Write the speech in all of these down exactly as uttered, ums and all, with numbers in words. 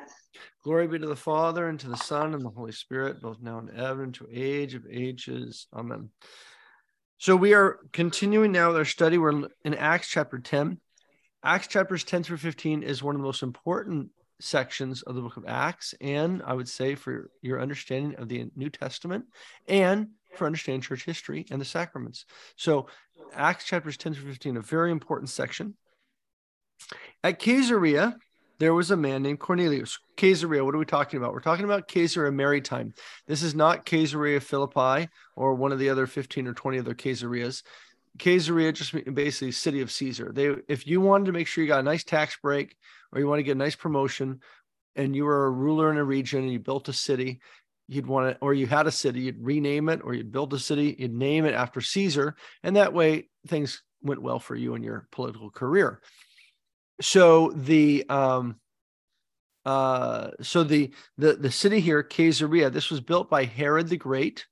Glory be to the Father, and to the Son, and the Holy Spirit, both now and ever, and to age of ages. Amen. So we are continuing now with our study. We're in Acts chapter ten. Acts chapters ten through fifteen is one of the most important sections of the book of Acts, and I would say for your understanding of the New Testament and for understanding church history and the sacraments. So Acts chapters ten through fifteen, a very important section. At Caesarea, there was a man named Cornelius. Caesarea, what are we talking about? We're talking about Caesarea Maritime. This is not Caesarea Philippi or one of the other fifteen or twenty other Caesareas. Caesarea just basically city of Caesar. They, if you wanted to make sure you got a nice tax break or you want to get a nice promotion and you were a ruler in a region and you built a city, you'd want to, or you had a city, you'd rename it, or you'd build a city, you'd name it after Caesar. And that way things went well for you in your political career. So the um, uh, so the the the city here, Caesarea, this was built by Herod the Great,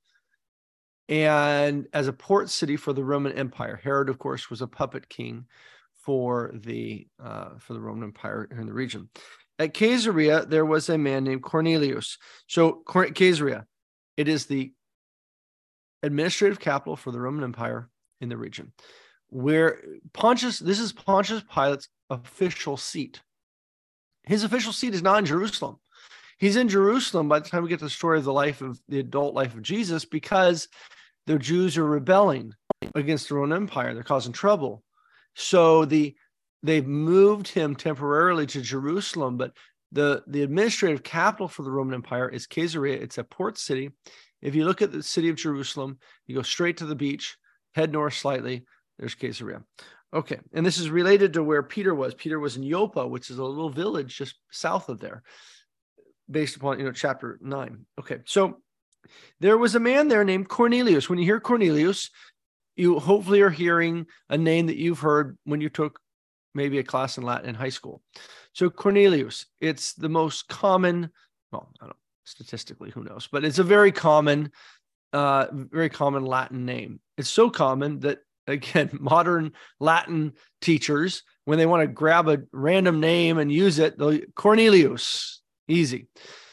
and as a port city for the Roman Empire. Herod, of course, was a puppet king for the uh, for the Roman Empire in the region. At Caesarea, there was a man named Cornelius. So Caesarea, it is the administrative capital for the Roman Empire in the region, where Pontius, this is Pontius Pilate's official seat. His official seat is not in Jerusalem. He's in Jerusalem by the time we get to the story of the life of the adult life of Jesus, because the Jews are rebelling against the Roman Empire. They're causing trouble. So the they've moved him temporarily to Jerusalem, but the, the administrative capital for the Roman Empire is Caesarea. It's a port city. If you look at the city of Jerusalem, you go straight to the beach, head north slightly, there's Caesarea. Okay, and this is related to where Peter was. Peter was in Joppa, which is a little village just south of there, based upon, you know, chapter nine. Okay, so there was a man there named Cornelius. When you hear Cornelius, you hopefully are hearing a name that you've heard when you took maybe a class in Latin in high school. So Cornelius, it's the most common, well, I don't know, statistically, who knows, but it's a very common, uh, very common Latin name. It's so common that, again, modern Latin teachers, when they want to grab a random name and use it, they'll Cornelius, easy.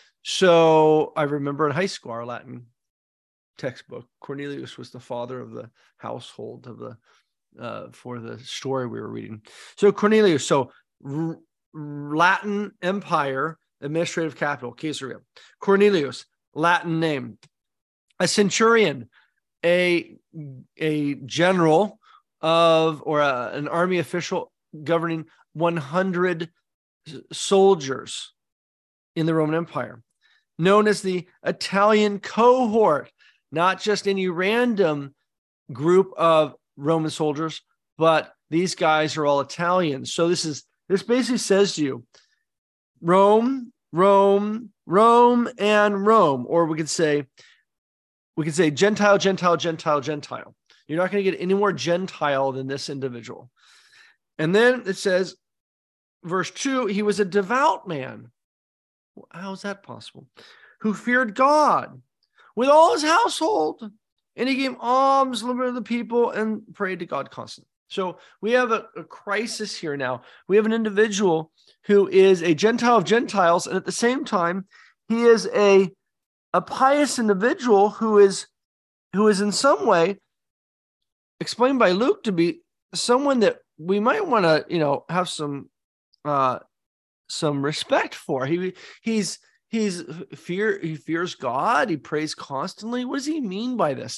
So I remember in high school, our Latin textbook, Cornelius was the father of the household of the uh, for the story we were reading. So Cornelius, so R- Latin Empire, administrative capital, Caesarea. Cornelius, Latin name. A centurion, a, a general of, or a, an army official governing one hundred soldiers in the Roman Empire, known as the Italian cohort, not just any random group of Roman soldiers, but these guys are all Italians. So this is, this basically says to you, Rome, Rome, Rome, and Rome, or we could say, we could say Gentile, Gentile, Gentile, Gentile. You're not going to get any more Gentile than this individual. And then it says, verse two, he was a devout man. How is that possible? Who feared God with all his household, and he gave alms, liberated the people, and prayed to God constantly. So we have a, a crisis here now. We have an individual who is a Gentile of Gentiles, and at the same time, he is a, a pious individual who is, who is in some way explained by Luke to be someone that we might want to, you know, have some uh, some respect for. He he's he's fear he fears God. He prays constantly. What does he mean by this?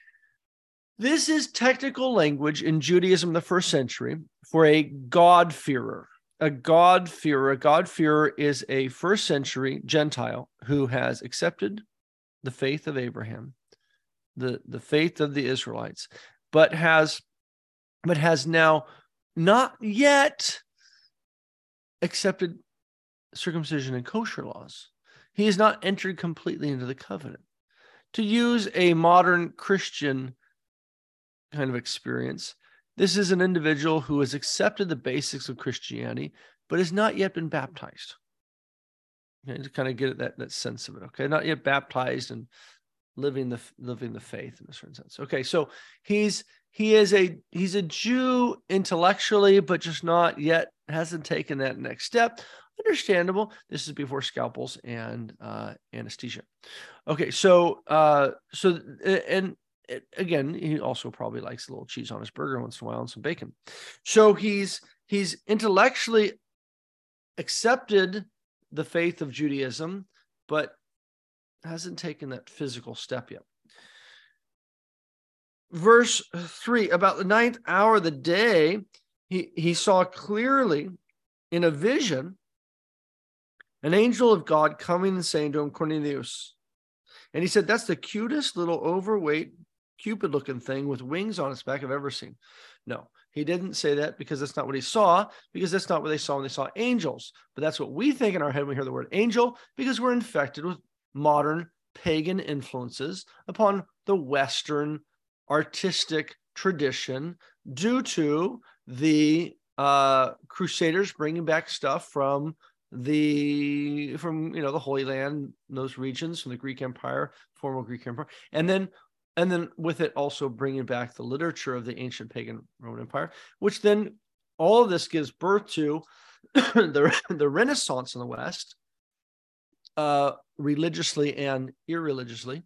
This is technical language in Judaism in the first century for a God-fearer. A God-fearer. A God-fearer is a first century Gentile who has accepted the faith of Abraham, the, the faith of the Israelites, but has, but has now not yet accepted circumcision and kosher laws. He has not entered completely into the covenant. To use a modern Christian kind of experience, this is an individual who has accepted the basics of Christianity, but has not yet been baptized. Okay, to kind of get that, that sense of it. Okay, not yet baptized and living the living the faith in a certain sense. Okay, so he's he is a he's a Jew intellectually, but just not yet, hasn't taken that next step. Understandable. This is before scalpels and uh, anesthesia. Okay, so uh, so and it, again, he also probably likes a little cheese on his burger once in a while and some bacon. So he's he's intellectually accepted the faith of Judaism, but hasn't taken that physical step yet. Verse three, about the ninth hour of the day, he, he saw clearly in a vision an angel of God coming and saying to him, Cornelius. And he said, that's the cutest little overweight Cupid looking thing with wings on its back I've ever seen. No, he didn't say that because that's not what he saw, because that's not what they saw when they saw angels. But that's what we think in our head when we hear the word angel, because we're infected with modern pagan influences upon the Western artistic tradition due to the uh, Crusaders bringing back stuff from the from you know the Holy Land, those regions from the Greek Empire, former Greek Empire, and then and then with it also bringing back the literature of the ancient pagan Roman Empire, which then all of this gives birth to the the Renaissance in the West, uh, religiously and irreligiously.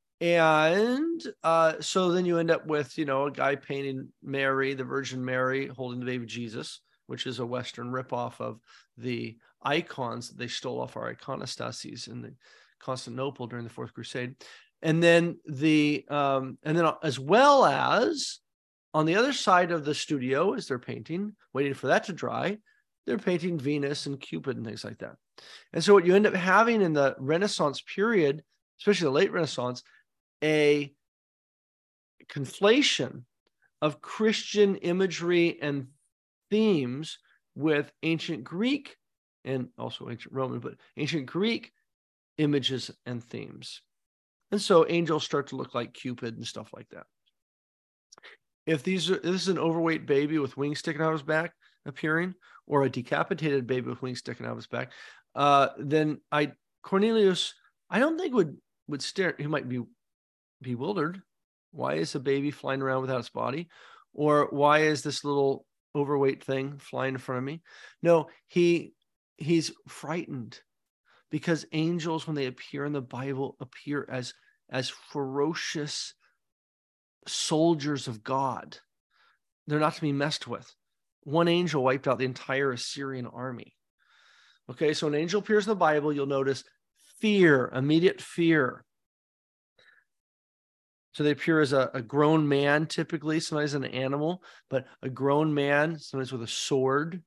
And uh, so then you end up with, you know, a guy painting Mary, the Virgin Mary, holding the baby Jesus, which is a Western ripoff of the icons that they stole off our iconostases in the Constantinople during the Fourth Crusade. And then the um, and then as well as on the other side of the studio, as they're painting, waiting for that to dry, they're painting Venus and Cupid and things like that. And so what you end up having in the Renaissance period, especially the late Renaissance, a conflation of Christian imagery and themes with ancient Greek and also ancient Roman, but ancient Greek images and themes. And so angels start to look like Cupid and stuff like that. If these are, this is an overweight baby with wings sticking out of his back appearing, or a decapitated baby with wings sticking out of his back, uh, then I Cornelius, I don't think would would stare. He might be bewildered. Why is a baby flying around without its body? Or why is this little overweight thing flying in front of me? No, he he's frightened because angels, when they appear in the Bible, appear as, as ferocious soldiers of God. They're not to be messed with. One angel wiped out the entire Assyrian army. Okay, so an angel appears in the Bible, you'll notice fear, immediate fear. So they appear as a, a grown man, typically, sometimes an animal, but a grown man, sometimes with a sword.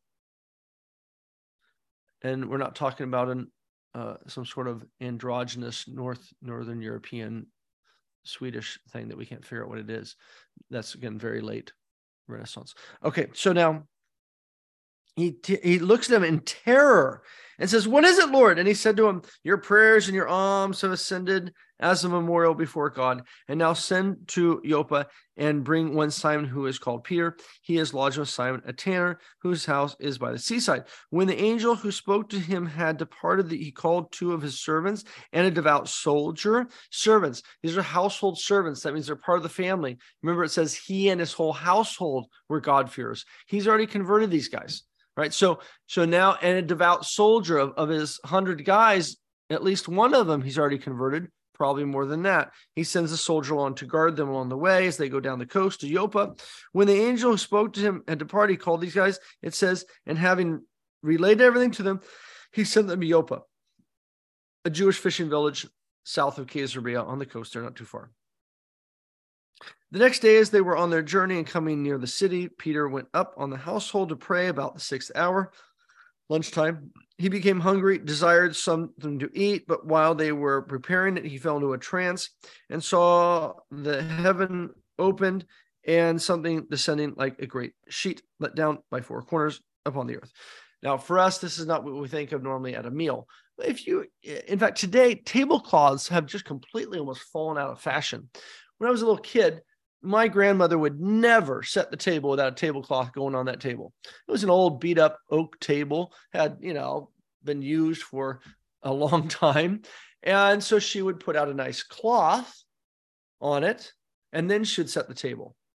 And we're not talking about an, uh, some sort of androgynous North Northern European Swedish thing that we can't figure out what it is. That's, again, very late Renaissance. Okay, so now he, he looks at them in terror and says, what is it, Lord? And he said to him, your prayers and your alms have ascended as a memorial before God. And now send to Joppa and bring one Simon who is called Peter. He is lodged with Simon, a tanner, whose house is by the seaside. When the angel who spoke to him had departed, he called two of his servants and a devout soldier. Servants, these are household servants. That means they're part of the family. Remember, it says he and his whole household were God-fearers. He's already converted these guys. Right. So, so now, and a devout soldier of, of his hundred guys, at least one of them he's already converted, probably more than that. He sends a soldier along to guard them along the way as they go down the coast to Joppa. When the angel who spoke to him had departed, he called these guys, it says, and having relayed everything to them, he sent them to Joppa, a Jewish fishing village south of Caesarea on the coast there, not too far. The next day, as they were on their journey and coming near the city, Peter went up on the household to pray about the sixth hour, lunchtime. He became hungry, desired something to eat, but while they were preparing it, he fell into a trance and saw the heaven opened and something descending like a great sheet let down by four corners upon the earth. Now, for us, this is not what we think of normally at a meal. If you, in fact, today, tablecloths have just completely almost fallen out of fashion. When I was a little kid, my grandmother would never set the table without a tablecloth going on that table. It was an old beat up oak table, had, you know, been used for a long time. And so she would put out a nice cloth on it, and then she would set the table.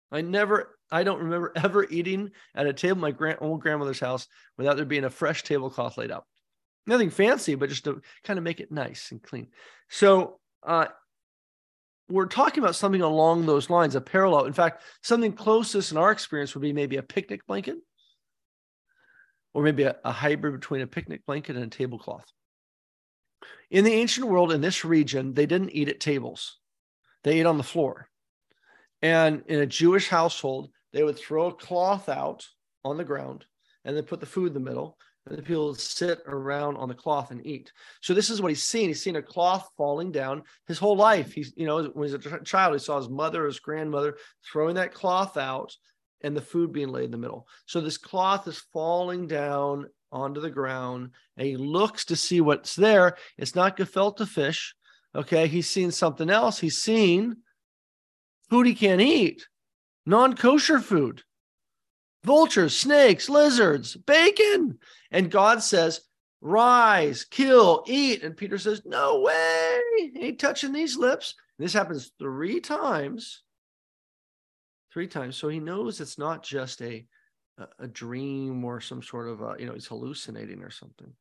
I never, I don't remember ever eating at a table at my grand, old grandmother's house without there being a fresh tablecloth laid out. Nothing fancy, but just to kind of make it nice and clean. So uh, we're talking about something along those lines, a parallel. In fact, something closest in our experience would be maybe a picnic blanket, or maybe a, a hybrid between a picnic blanket and a tablecloth. In the ancient world, in this region, they didn't eat at tables. They ate on the floor. And in a Jewish household, they would throw a cloth out on the ground and then put the food in the middle, and the people would sit around on the cloth and eat. So this is what he's seen. He's seen a cloth falling down his whole life. He's, you know, when he was a child, he saw his mother, his grandmother throwing that cloth out and the food being laid in the middle. So this cloth is falling down onto the ground, and he looks to see what's there. It's not gefilte fish. Okay, he's seen something else. He's seen food he can't eat, non-kosher food, vultures, snakes, lizards, bacon. And God says, rise, kill, eat. And Peter says, no way, ain't touching these lips. And this happens three times, three times. So he knows it's not just a, a, a dream or some sort of, a, you know, he's hallucinating or something.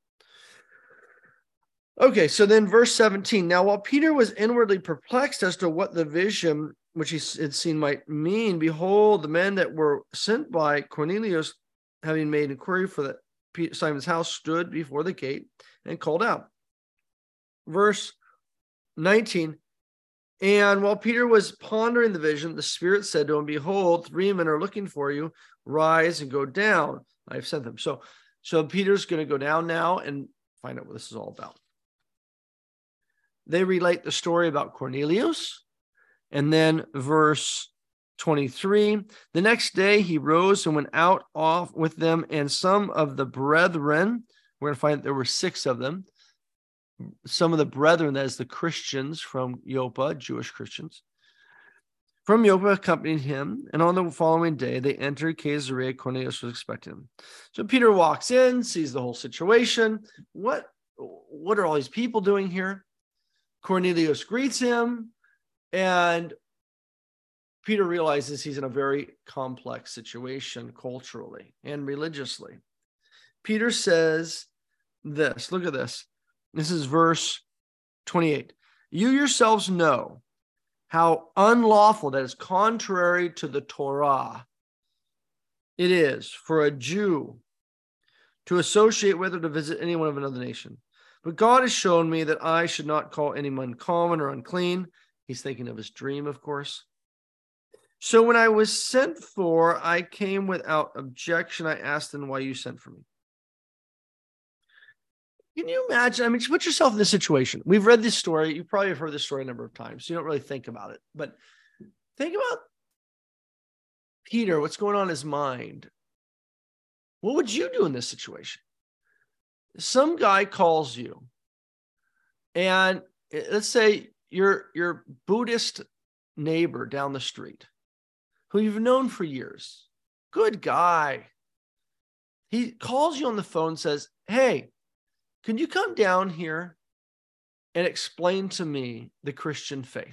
Okay, so then verse seventeen. Now, while Peter was inwardly perplexed as to what the vision which he had seen might mean, behold, the men that were sent by Cornelius, having made inquiry for the Simon's house, stood before the gate and called out. Verse nineteen. And while Peter was pondering the vision, the Spirit said to him, behold, three men are looking for you. Rise and go down. I have sent them. So, so Peter's going to go down now and find out what this is all about. They relate the story about Cornelius. And then verse twenty-three, the next day he rose and went out off with them, and some of the brethren, we're going to find that there were six of them. Some of the brethren, that is the Christians from Joppa, Jewish Christians, from Joppa accompanied him. And on the following day, they entered Caesarea. Cornelius was expecting him. So Peter walks in, sees the whole situation. What, what are all these people doing here? Cornelius greets him, and Peter realizes he's in a very complex situation culturally and religiously. Peter says this, look at this. This is verse twenty-eight. You yourselves know how unlawful, that is contrary to the Torah, it is for a Jew to associate with or to visit anyone of another nation. But God has shown me that I should not call anyone common or unclean. He's thinking of his dream, of course. So when I was sent for, I came without objection. I asked them why you sent for me. Can you imagine? I mean, put yourself in this situation. We've read this story. You probably have heard this story a number of times, so you don't really think about it. But think about Peter, what's going on in his mind. What would you do in this situation? Some guy calls you, and let's say your, your Buddhist neighbor down the street, who you've known for years, good guy. He calls you on the phone and says, hey, can you come down here and explain to me the Christian faith?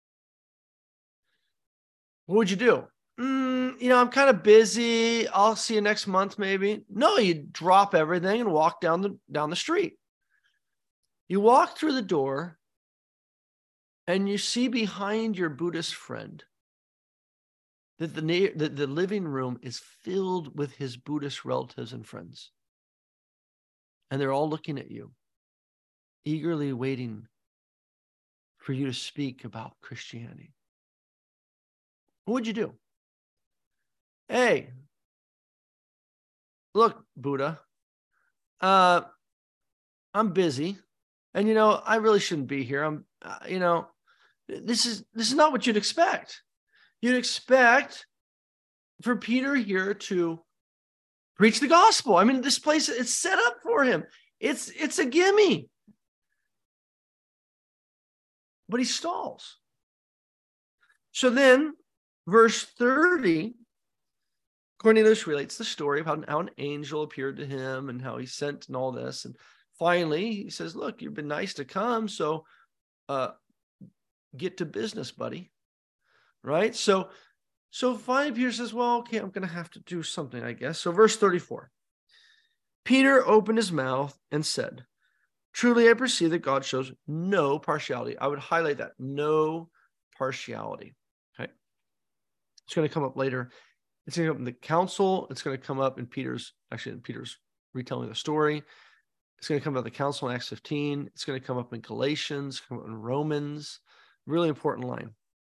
What would you do? Mm, you know, I'm kind of busy. I'll see you next month, maybe. No, you drop everything and walk down the, down the street. You walk through the door and you see behind your Buddhist friend that the, that the living room is filled with his Buddhist relatives and friends. And they're all looking at you, eagerly waiting for you to speak about Christianity. What would you do? Hey, look, Buddha, uh, I'm busy. And, you know, I really shouldn't be here. I'm, uh, you know, this is, this is not what you'd expect. You'd expect for Peter here to preach the gospel. I mean, this place, it's set up for him. It's, it's a gimme. But he stalls. So then, verse thirty, Cornelius relates the story of how, how an angel appeared to him and how he sent and all this. And finally, he says, look, you've been nice to come, so uh, get to business, buddy. Right? So, So finally, Peter says, well, okay, I'm going to have to do something, I guess. So verse thirty-four, Peter opened his mouth and said, truly, I perceive that God shows no partiality. I would highlight that, no partiality. Okay. It's going to come up later. It's going to come up in the council. It's going to come up in Peter's, actually in Peter's retelling the story. It's going to come up in the council in Acts fifteen. It's going to come up in Galatians, come up in Romans. Really important line.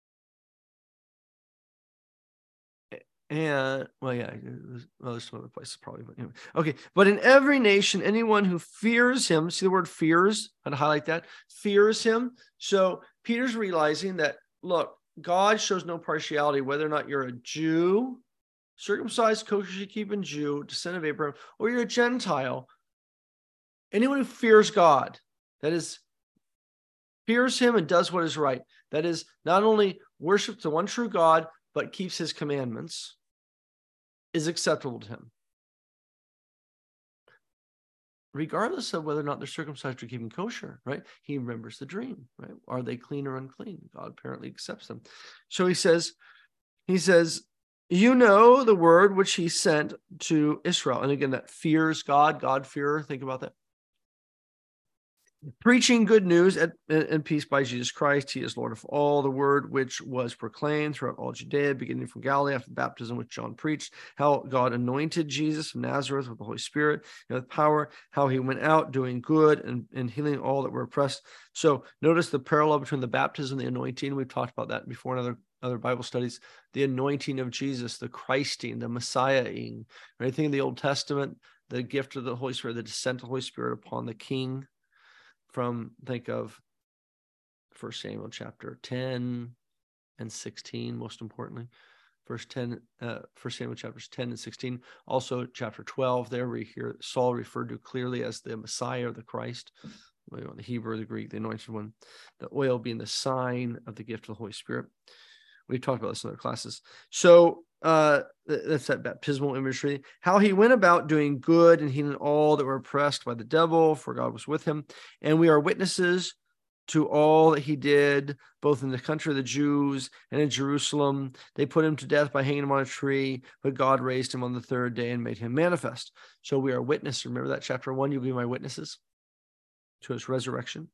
And, well, yeah, well, there's some other places probably, but anyway. Okay, but in every nation, anyone who fears him, see the word fears, I'd highlight that, fears him. So Peter's realizing that, look, God shows no partiality, whether or not you're a Jew, circumcised, kosher keeping Jew, descendant of Abraham, or you're a Gentile. Anyone who fears God, that is, fears him and does what is right, that is, not only worships the one true God, but keeps his commandments, is acceptable to him, regardless of whether or not they're circumcised or keeping kosher, right? He remembers the dream, right? Are they clean or unclean? God apparently accepts them. So he says, he says, you know the word which he sent to Israel. And again, that fears God, God-fearer, think about that. Preaching good news and, and peace by Jesus Christ. He is Lord of all. The word which was proclaimed throughout all Judea, beginning from Galilee after the baptism which John preached, how God anointed Jesus of Nazareth with the Holy Spirit and with power, how he went out doing good and, and healing all that were oppressed. So notice the parallel between the baptism and the anointing. We've talked about that before in other, other Bible studies. The anointing of Jesus, the Christing, the Messiahing. Right? Think of the Old Testament, the gift of the Holy Spirit, the descent of the Holy Spirit upon the king. From, think of First Samuel chapter ten and sixteen, most importantly. First ten, uh, First Samuel chapters ten and sixteen. Also chapter twelve, there we hear Saul referred to clearly as the Messiah or the Christ. The Hebrew, the Greek, the anointed one. The oil being the sign of the gift of the Holy Spirit. We've talked about this in other classes. So uh, that's that baptismal imagery. How he went about doing good and healing all that were oppressed by the devil, for God was with him. And we are witnesses to all that he did, both in the country of the Jews and in Jerusalem. They put him to death by hanging him on a tree, but God raised him on the third day and made him manifest. So we are witnesses. Remember that chapter one, you'll be my witnesses to his resurrection.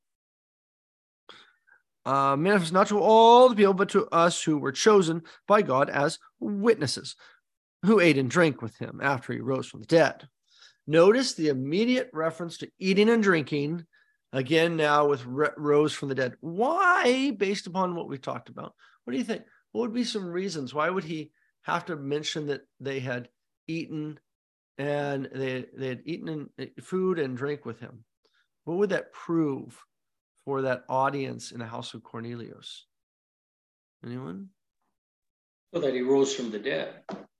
Uh, manifest not to all the people, but to us who were chosen by God as witnesses, who ate and drank with him after he rose from the dead. Notice the immediate reference to eating and drinking, again now with re- rose from the dead. Why, based upon what we've talked about? What do you think? What would be some reasons? Why would he have to mention that they had eaten and they, they had eaten food and drink with him? What would that prove for that audience in the house of Cornelius? Anyone? Well, that he rose from the dead.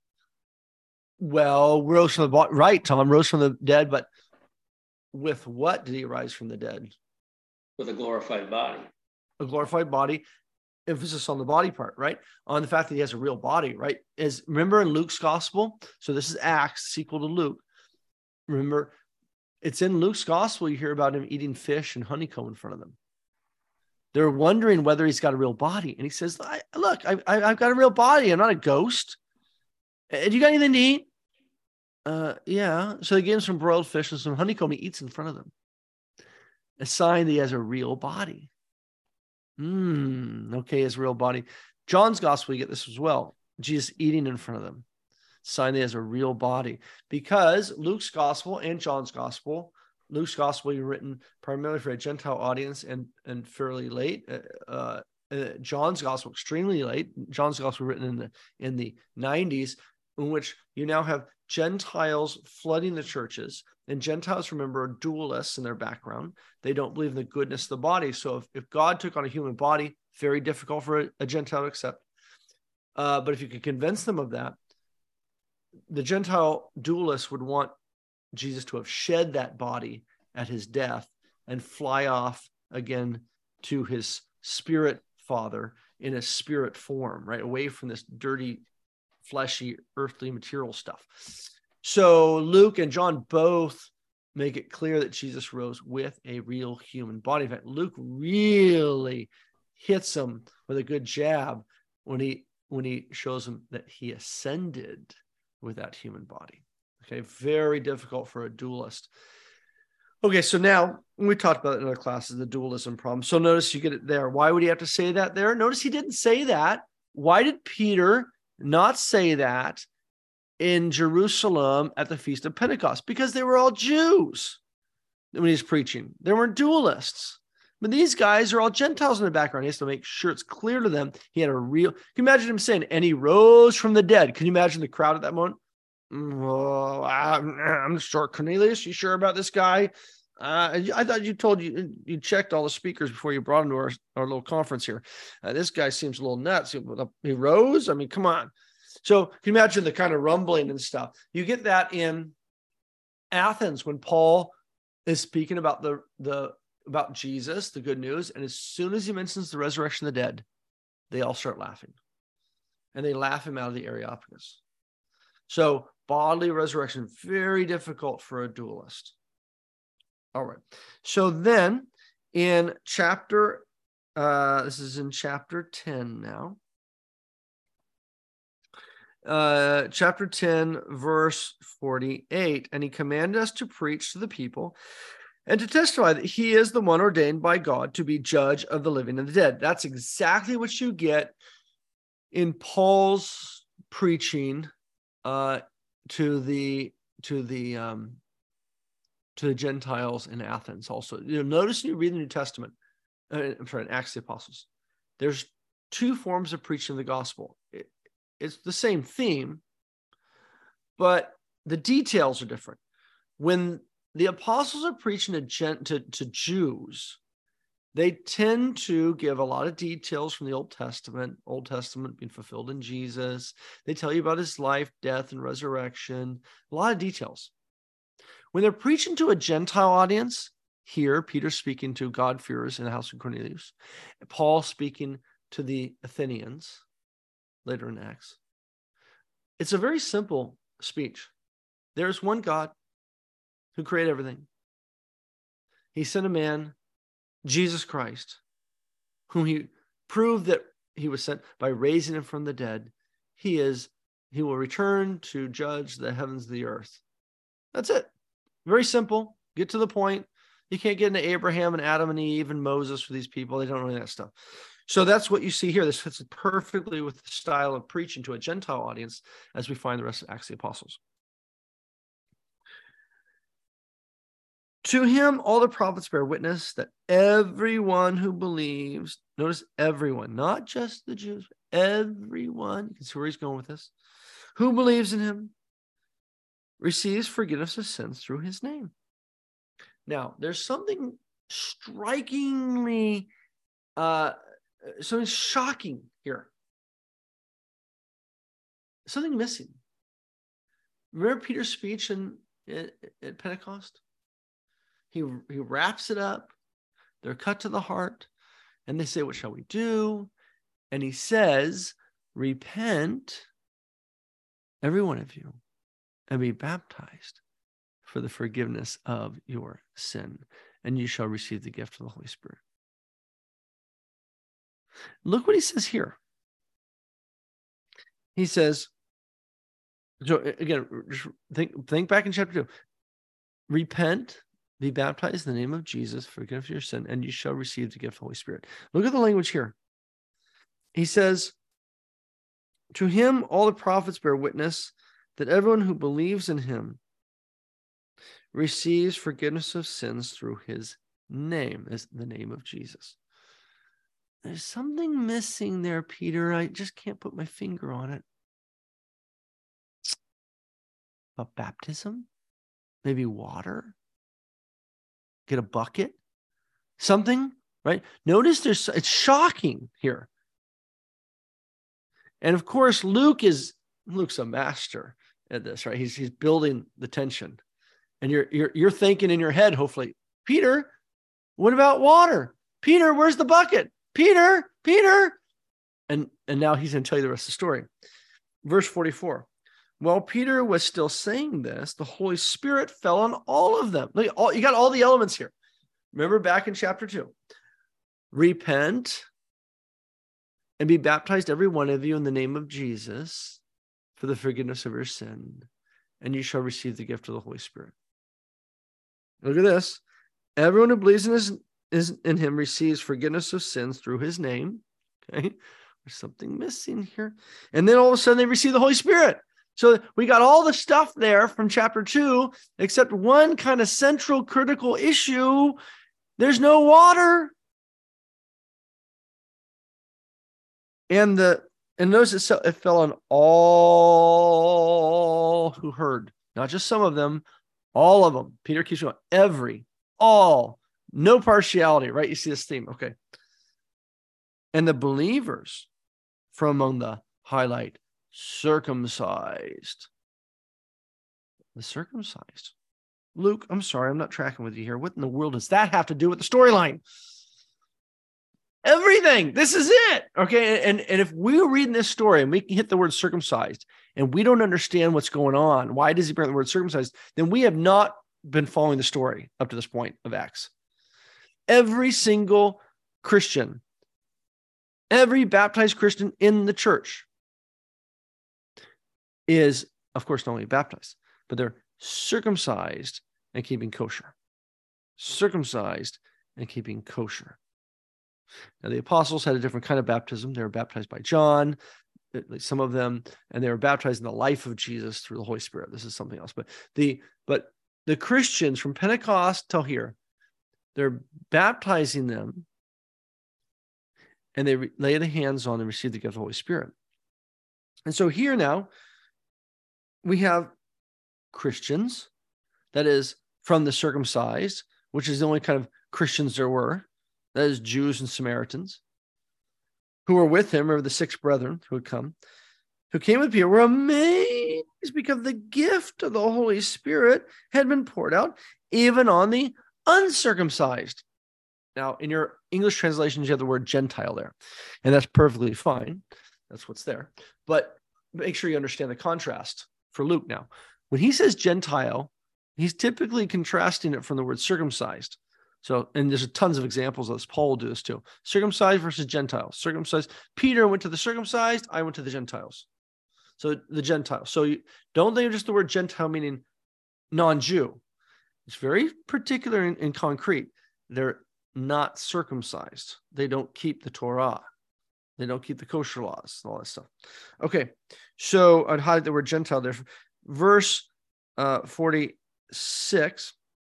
Well, rose from the body, right, Tom, rose from the dead, but with what did he rise from the dead? With a glorified body. A glorified body, emphasis on the body part, right? On the fact that he has a real body, right? Is remember in Luke's gospel, so this is Acts, sequel to Luke. Remember, it's in Luke's gospel, you hear about him eating fish and honeycomb in front of them. They're wondering whether he's got a real body. And he says, I, look, I, I, I've got a real body. I'm not a ghost. Do you got anything to eat? Uh, yeah. So they give him some broiled fish and some honeycomb. He eats in front of them. A sign that he has a real body. Hmm. Okay, his real body. John's gospel, you get this as well. Jesus eating in front of them. Sign that he has a real body. Because Luke's gospel and John's gospel, Luke's gospel is written primarily for a Gentile audience and, and fairly late. Uh, uh, John's gospel extremely late. John's gospel written in the in the nineties, in which you now have Gentiles flooding the churches. And Gentiles, remember, are dualists in their background. They don't believe in the goodness of the body. So if, if God took on a human body, very difficult for a, a Gentile to accept. Uh, but if you could convince them of that, the Gentile dualists would want Jesus to have shed that body at his death and fly off again to his spirit father in a spirit form, right? Away from this dirty, fleshy, earthly material stuff. So Luke and John both make it clear that Jesus rose with a real human body. In fact, Luke really hits him with a good jab when he when he shows them that he ascended with that human body. Okay, very difficult for a dualist. Okay, so now we talked about it in other classes, the dualism problem. So notice you get it there. Why would he have to say that there? Notice he didn't say that. Why did Peter not say that in Jerusalem at the Feast of Pentecost? Because they were all Jews when he's preaching. They weren't dualists. But these guys are all Gentiles in the background. He has to make sure it's clear to them he had a real... Can you imagine him saying, and he rose from the dead? Can you imagine the crowd at that moment? Oh, I'm, I'm sure. Cornelius, you sure about this guy? Uh, I thought you told you you checked all the speakers before you brought him to our, our little conference here. Uh, this guy seems a little nuts. He, he rose. I mean, come on. So can you imagine the kind of rumbling and stuff? You get that in Athens when Paul is speaking about the the about Jesus, the good news, and as soon as he mentions the resurrection of the dead, they all start laughing, and they laugh him out of the Areopagus. So bodily resurrection, very difficult for a dualist. All right. So then in chapter, uh, this is in chapter ten now. Uh, chapter ten, verse forty-eight. And he commanded us to preach to the people and to testify that he is the one ordained by God to be judge of the living and the dead. That's exactly what you get in Paul's preaching uh, to the, to the, um, to the Gentiles in Athens also. You'll notice when you read the New Testament, uh, I'm sorry, in Acts of the Apostles, there's two forms of preaching the gospel. It, it's the same theme, but the details are different. When the apostles are preaching to, gen, to, to Jews, they tend to give a lot of details from the Old Testament, Old Testament being fulfilled in Jesus. They tell you about his life, death, and resurrection, a lot of details. When they're preaching to a Gentile audience, here, Peter's speaking to God-fearers in the house of Cornelius, Paul speaking to the Athenians later in Acts. It's a very simple speech. There's one God who created everything. He sent a man, Jesus Christ, whom he proved that he was sent by raising him from the dead. He is, he will return to judge the heavens and the earth. That's it. Very simple. Get to the point. You can't get into Abraham and Adam and Eve and Moses for these people. They don't know any of that stuff. So that's what you see here. This fits perfectly with the style of preaching to a Gentile audience as we find the rest of Acts of the Apostles. To him, all the prophets bear witness that everyone who believes, notice everyone, not just the Jews, everyone, you can see where he's going with this, who believes in him, receives forgiveness of sins through his name. Now, there's something strikingly, uh, something shocking here. Something missing. Remember Peter's speech in, in, at Pentecost? He, he wraps it up. They're cut to the heart. And they say, what shall we do? And he says, repent, every one of you, and be baptized for the forgiveness of your sin, and you shall receive the gift of the Holy Spirit. Look what he says here. He says, so again, think, think back in chapter two. Repent, be baptized in the name of Jesus, forgive your sin, and you shall receive the gift of the Holy Spirit. Look at the language here. He says, to him all the prophets bear witness that everyone who believes in him receives forgiveness of sins through his name, as the name of Jesus. There's something missing there, Peter. I just can't put my finger on it. About baptism? Maybe water? Get a bucket? Something, right? Notice there's, it's shocking here. And of course, Luke is, Luke's a master at this, right? He's, he's building the tension. And you're, you're, you're thinking in your head, hopefully, Peter, what about water? Peter, where's the bucket? Peter, Peter. And, and now he's going to tell you the rest of the story. Verse forty-four. While Peter was still saying this, the Holy Spirit fell on all of them. Look, all, you got all the elements here. Remember back in chapter two. Repent, and be baptized, every one of you, in the name of Jesus for the forgiveness of your sin, and you shall receive the gift of the Holy Spirit. Look at this. Everyone who believes in, his, is, in him receives forgiveness of sins through his name. Okay, there's something missing here. And then all of a sudden they receive the Holy Spirit. So we got all the stuff there from chapter two, except one kind of central critical issue. There's no water. And the and notice it, it fell on all who heard, not just some of them, all of them. Peter keeps going, every, all, no partiality, right? You see this theme. Okay. And the believers from among the highlight, circumcised. The circumcised. Luke, I'm sorry, I'm not tracking with you here. What in the world does that have to do with the storyline? Everything. This is it. Okay. And, and if we're reading this story and we can hit the word circumcised and we don't understand what's going on, why does he bring the word circumcised? Then we have not been following the story up to this point of Acts. Every single Christian, every baptized Christian in the church is, of course, not only baptized, but they're circumcised and keeping kosher. Circumcised and keeping kosher. Now, the apostles had a different kind of baptism. They were baptized by John, some of them, and they were baptized in the life of Jesus through the Holy Spirit. This is something else. But the but the Christians from Pentecost till here, they're baptizing them, and they re- lay the hands on and receive the gift of the Holy Spirit. And so here now, we have Christians, that is, from the circumcised, which is the only kind of Christians there were. That is Jews and Samaritans, who were with him, or the six brethren who had come, who came with Peter, were amazed because the gift of the Holy Spirit had been poured out even on the uncircumcised. Now, in your English translations, you have the word Gentile there, and that's perfectly fine. That's what's there. But make sure you understand the contrast for Luke now. When he says Gentile, he's typically contrasting it from the word circumcised. So, and there's tons of examples of this. Paul will do this too. Circumcised versus Gentiles. Circumcised. Peter went to the circumcised. I went to the Gentiles. So the Gentiles. So you don't think of just the word Gentile meaning non-Jew. It's very particular and, and concrete. They're not circumcised. They don't keep the Torah. They don't keep the kosher laws and all that stuff. Okay. So I'd highlight the word Gentile there. Verse uh, forty-six.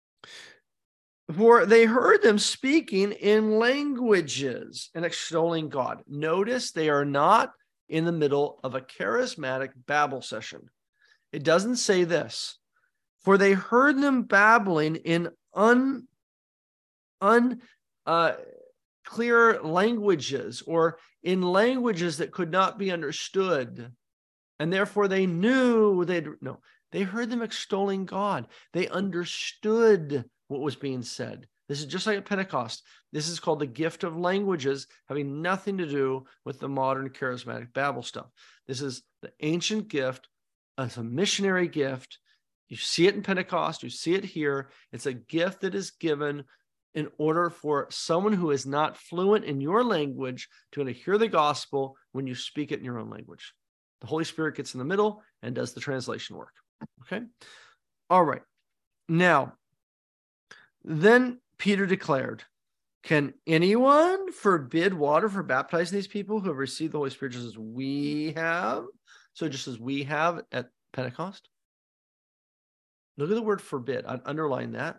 For they heard them speaking in languages and extolling God. Notice they are not in the middle of a charismatic Babel session. It doesn't say this. For they heard them babbling in un, un, uh, clear languages, or in languages that could not be understood. And therefore they knew they'd, no, they heard them extolling God. They understood what was being said. This is just like at Pentecost. This is called the gift of languages, having nothing to do with the modern charismatic Babel stuff. This is the ancient gift. It's a missionary gift. You see it in Pentecost. You see it here. It's a gift that is given in order for someone who is not fluent in your language to hear the gospel when you speak it in your own language. The Holy Spirit gets in the middle and does the translation work. Okay? All right. Now, then Peter declared, can anyone forbid water for baptizing these people who have received the Holy Spirit just as we have? So just as we have at Pentecost? Look at the word forbid. I'd underline that.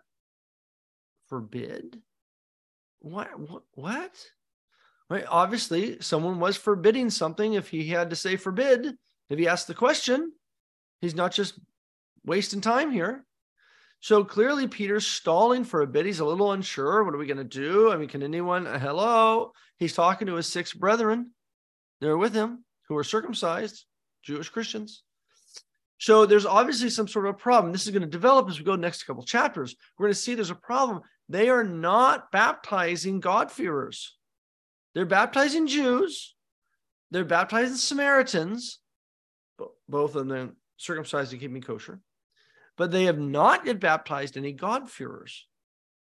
Forbid? What? What? What? Right? Obviously, someone was forbidding something if he had to say forbid. If he asked the question, he's not just wasting time here. So clearly Peter's stalling for a bit. He's a little unsure. What are we going to do? I mean, can anyone? Hello? He's talking to his six brethren. They're with him, who are circumcised, Jewish Christians. So there's obviously some sort of a problem. This is going to develop as we go the next couple chapters. We're going to see there's a problem. They are not baptizing God-fearers. They're baptizing Jews. They're baptizing Samaritans, both of them circumcised and keeping kosher. But they have not yet baptized any God-fearers.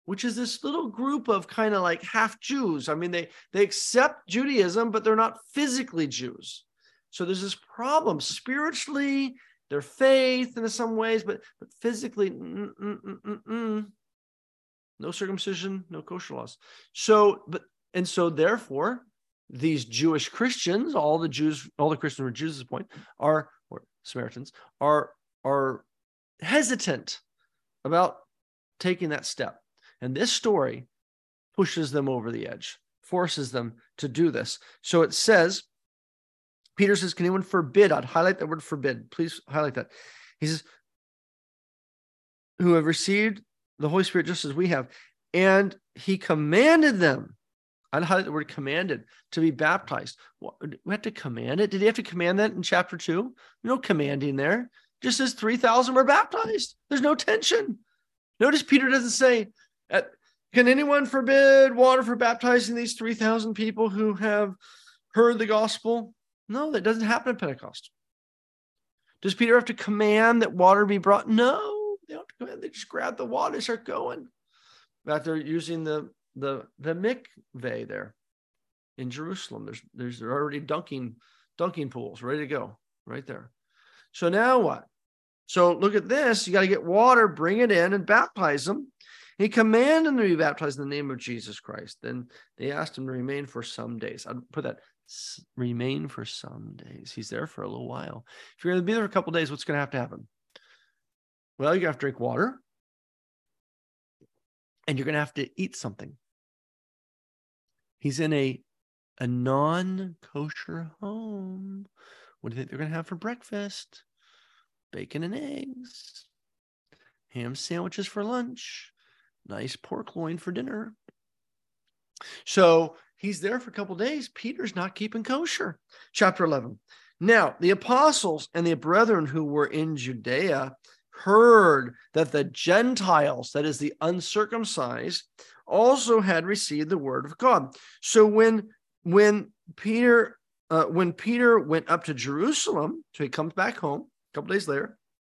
which is this little group of kind of like half Jews. I mean, they, they accept Judaism, but they're not physically Jews. So there's this problem spiritually, their faith in some ways, but, but physically, mm, mm, mm, mm, mm. No circumcision, no kosher laws. So, but, and so therefore, these Jewish Christians, all the Jews, all the Christians were Jews at this point, are, or Samaritans, are, are hesitant about taking that step. And this story pushes them over the edge, forces them to do this. So it says, Peter says, can anyone forbid? I'd highlight that word forbid. Please highlight that. He says, who have received the Holy Spirit just as we have. And he commanded them, I'd highlight the word commanded, to be baptized. We have to command it. Did he have to command that in chapter two? No commanding there. Just says three thousand were baptized. There's no tension. Notice Peter doesn't say, can anyone forbid water for baptizing these three thousand people who have heard the gospel? No, that doesn't happen at Pentecost. Does Peter have to command that water be brought? No, they don't command. They just grab the water and start going. That they're using the the the mikveh there in Jerusalem. There's there's already dunking dunking pools ready to go right there. So now what? So look at this. You got to get water, bring it in, and baptize them. He commanded them to be baptized in the name of Jesus Christ. Then they asked him to remain for some days. I'd put that, remain for some days. He's there for a little while. If you're going to be there for a couple of days, what's going to have to happen? Well, you're going to have to drink water. And you're going to have to eat something. He's in a, a non-kosher home. What do you think they're going to have for breakfast? Bacon and eggs. Ham sandwiches for lunch. Nice pork loin for dinner. So he's there for a couple of days. Peter's not keeping kosher. Chapter eleven. Now, the apostles and the brethren who were in Judea heard that the Gentiles, that is the uncircumcised, also had received the word of God. So when, when Peter, uh, when Peter went up to Jerusalem, so he comes back home a couple days later,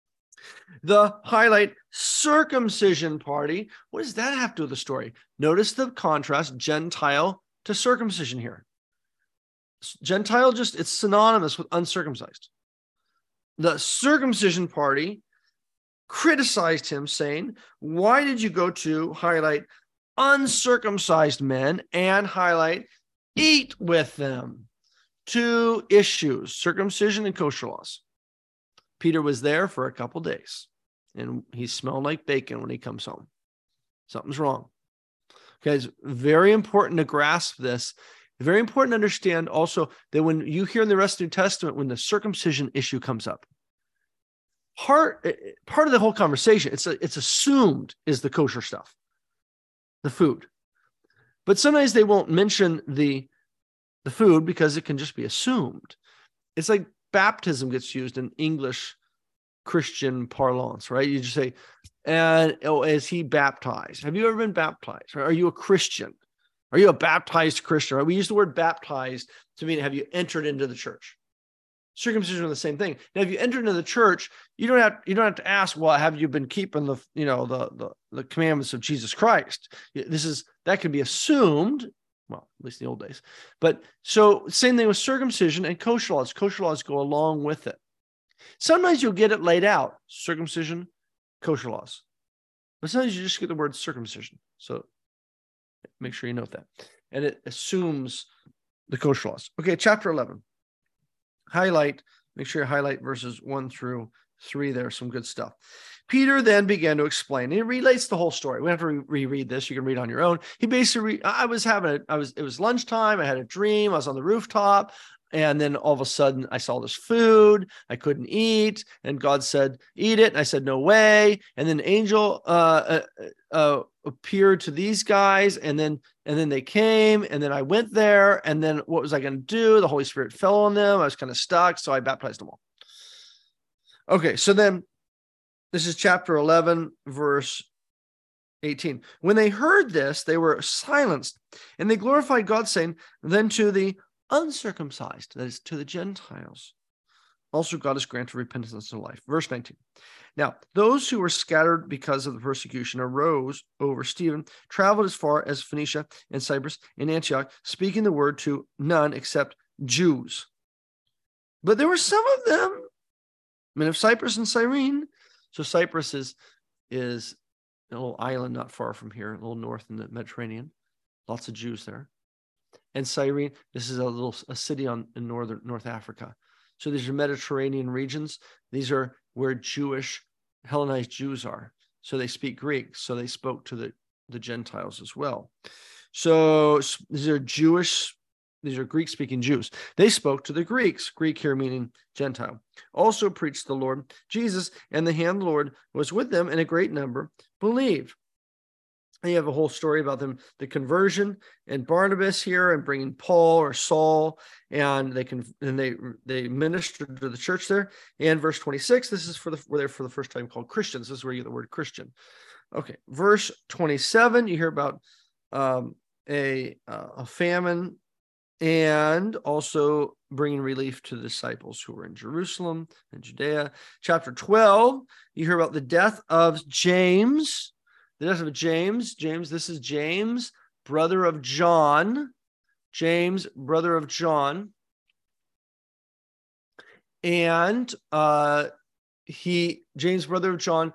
the highlight circumcision party. What does that have to do with the story? Notice the contrast, Gentile to circumcision here. Gentile, just, it's synonymous with uncircumcised. The circumcision party criticized him, saying, why did you go to highlight uncircumcised men and highlight eat with them? Two issues, circumcision and kosher laws. Peter was there for a couple days, and he smelled like bacon when he comes home. Something's wrong. Okay, it's very important to grasp this. Very important to understand also that when you hear in the rest of the New Testament, when the circumcision issue comes up, part, part of the whole conversation, it's, a, it's assumed is the kosher stuff, the food. But sometimes they won't mention the, the food because it can just be assumed. It's like baptism gets used in English Christian parlance, right? You just say, and oh, is he baptized? Have you ever been baptized? Are you a Christian? Are you a baptized Christian? Right? We use the word baptized to mean, have you entered into the church? Circumcision is the same thing. Now, if you enter into the church, you don't have you don't have to ask, well, have you been keeping the you know the the, the commandments of Jesus Christ? This is that can be assumed. Well, at least in the old days. But so same thing with circumcision and kosher laws. Kosher laws go along with it. Sometimes you'll get it laid out, circumcision, kosher laws. But sometimes you just get the word circumcision. So make sure you note that. And it assumes the kosher laws. Okay, chapter eleven. Highlight, make sure you highlight verses one through three. There's some good stuff. Peter then began to explain. He relates the whole story. We don't have to re- reread this. You can read on your own. He basically, I was having a, I was, it was lunchtime. I had a dream. I was on the rooftop. And then all of a sudden I saw this food I couldn't eat. And God said, eat it. And I said, no way. And then an angel uh, uh, uh, appeared to these guys. And then, and then they came. And then I went there. And then what was I going to do? The Holy Spirit fell on them. I was kind of stuck. So I baptized them all. Okay. So then this is chapter eleven, verse eighteen. When they heard this, they were silenced. And they glorified God, saying, then to the uncircumcised, that is to the Gentiles, Also, God has granted repentance in life. Verse nineteen. Now, those who were scattered because of the persecution arose over Stephen, traveled as far as Phoenicia and Cyprus and Antioch, speaking the word to none except Jews. But there were some of them, men of Cyprus and Cyrene. So Cyprus is, is a little island not far from here, a little north in the Mediterranean. Lots of Jews there. And Cyrene, this is a little a city on in northern North Africa. So these are Mediterranean regions. These are where Jewish, Hellenized Jews are. So they speak Greek. So they spoke to the, the Gentiles as well. So these are Jewish, these are Greek-speaking Jews. They spoke to the Greeks, Greek here meaning Gentile. Also preached the Lord Jesus, and the hand of the Lord was with them, and a great number believed. And you have a whole story about them, the conversion and Barnabas here and bringing Paul or Saul, and they can and they they ministered to the church there. And verse twenty-six, this is for the where they're for the first time called Christians. This is where you get the word Christian. Okay, verse twenty-seven, you hear about um, a uh, a famine and also bringing relief to the disciples who were in Jerusalem and Judea. Chapter twelve, you hear about the death of James. The death of James. James, this is James, brother of John. James, brother of John. And uh, he, James, brother of John,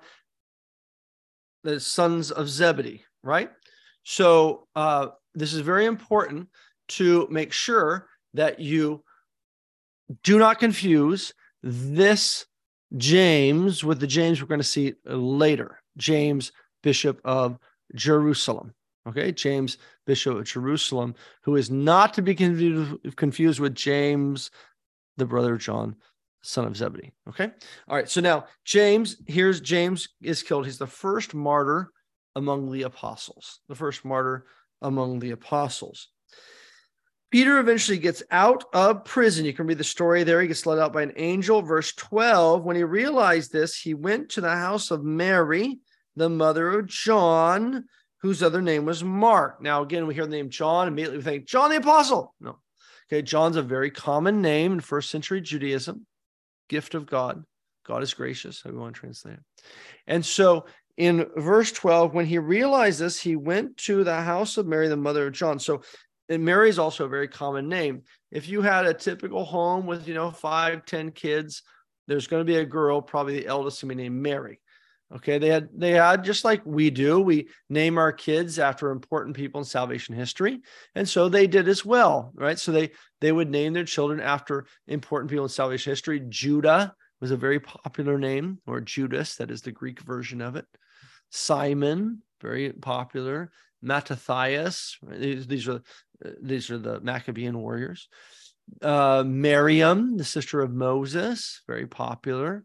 the sons of Zebedee, right? So uh, this is very important to make sure that you do not confuse this James with the James we're going to see later. James, Bishop of Jerusalem. Okay, James, Bishop of Jerusalem, who is not to be confused, confused with James, the brother of John, son of Zebedee. Okay, all right. So now James, here's James is killed. He's the first martyr among the apostles. The first martyr among the apostles. Peter eventually gets out of prison. You can read the story there. He gets let out by an angel. Verse twelve. When he realized this, he went to the house of Mary, the mother of John, whose other name was Mark. Now, again, we hear the name John, immediately we think, John the Apostle. No. Okay, John's a very common name in first century Judaism, gift of God. God is gracious, how we want to translate it. And so in verse twelve, when he realized this, he went to the house of Mary, the mother of John. So and Mary is also a very common name. If you had a typical home with, you know, five, ten kids, there's going to be a girl, probably the eldest, going to be named Mary. Okay, they had they had just like we do. We name our kids after important people in salvation history, and so they did as well, right? So they they would name their children after important people in salvation history. Judah was a very popular name, or Judas, that is the Greek version of it. Simon, very popular. Mattathias, right? these, these are these are the Maccabean warriors. Uh, Miriam, the sister of Moses, very popular.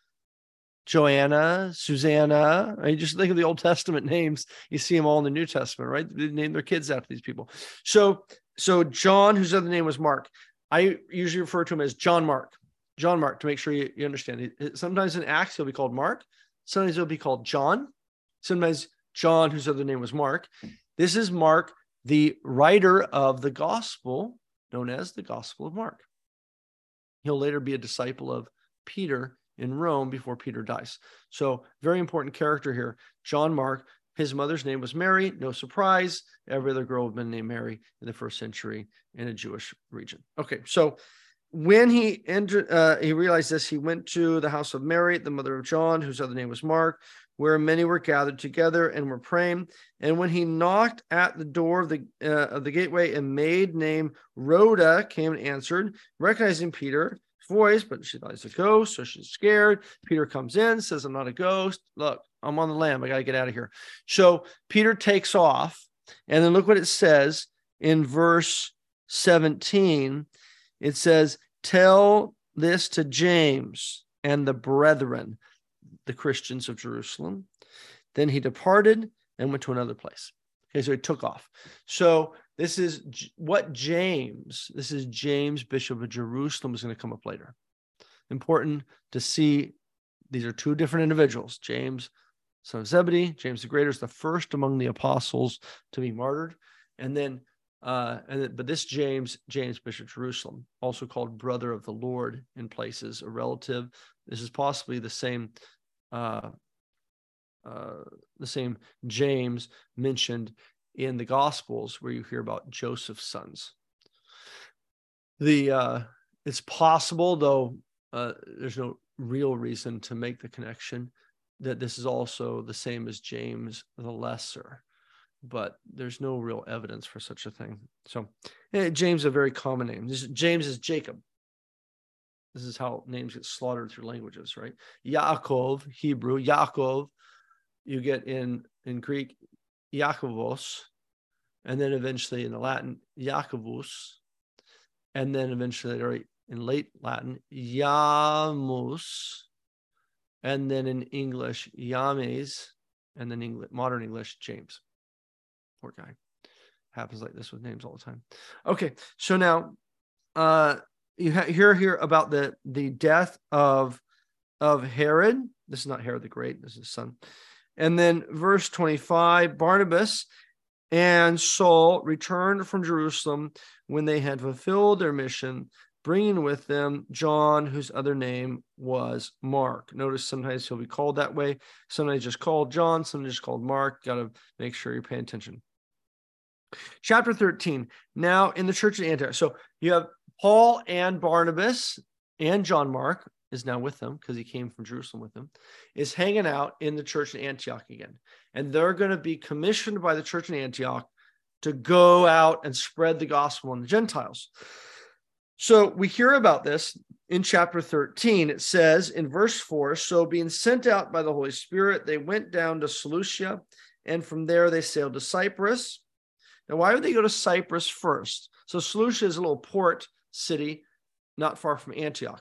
Joanna, Susanna, right? Just think of the Old Testament names. You see them all in the New Testament, right? They name their kids after these people. So, so John, whose other name was Mark, I usually refer to him as John Mark. John Mark, to make sure you, you understand. Sometimes in Acts, he'll be called Mark. Sometimes he'll be called John. Sometimes John, whose other name was Mark. This is Mark, the writer of the gospel known as the Gospel of Mark. He'll later be a disciple of Peter in Rome before Peter dies. So very important character here. John Mark, his mother's name was Mary. No surprise. Every other girl would have been named Mary in the first century in a Jewish region. Okay, so when he entered, uh, he realized this, he went to the house of Mary, the mother of John, whose other name was Mark, where many were gathered together and were praying. And when he knocked at the door of the uh, of the gateway, a maid named Rhoda came and answered, recognizing Peter's voice, but she thought it's a ghost, so she's scared. Peter comes in, says, I'm not a ghost. Look, I'm on the lam. I got to get out of here. So Peter takes off. And then look what it says in verse seventeen. It says, tell this to James and the brethren, the Christians of Jerusalem. Then he departed and went to another place. Okay, so he took off. So this is what James, this is James, Bishop of Jerusalem, is going to come up later. Important to see these are two different individuals. James, son of Zebedee, James the Greater is the first among the apostles to be martyred. And then Uh, and but this James, James Bishop Jerusalem, also called brother of the Lord in places, a relative. This is possibly the same, uh, uh, the same James mentioned in the Gospels, where you hear about Joseph's sons. The uh, it's possible, though uh, there's no real reason to make the connection, that this is also the same as James the Lesser, but there's no real evidence for such a thing. So yeah, James is a very common name. This, James is Jacob. This is how names get slaughtered through languages, right? Yaakov, Hebrew, Yaakov, you get in, in Greek, Yakovos, and then eventually in the Latin, Jacobus, and then eventually right, in late Latin, Yamus, and then in English, Yames, and then English, modern English, James. Poor guy. Happens like this with names all the time. Okay, so now uh, you ha- hear here about the, the death of, of Herod. This is not Herod the Great, this is his son. And then verse twenty-five, Barnabas and Saul returned from Jerusalem when they had fulfilled their mission, bringing with them John, whose other name was Mark. Notice sometimes he'll be called that way. Sometimes just called John, sometimes just called Mark. Got to make sure you're paying attention. Chapter thirteen. Now in the church of Antioch. So you have Paul and Barnabas and John Mark is now with them because he came from Jerusalem with them, is hanging out in the church in Antioch again. And they're going to be commissioned by the church in Antioch to go out and spread the gospel on the Gentiles. So we hear about this in chapter thirteen. It says in verse four, so being sent out by the Holy Spirit, they went down to Seleucia, and from there they sailed to Cyprus. Now, why would they go to Cyprus first? So Seleucia is a little port city not far from Antioch.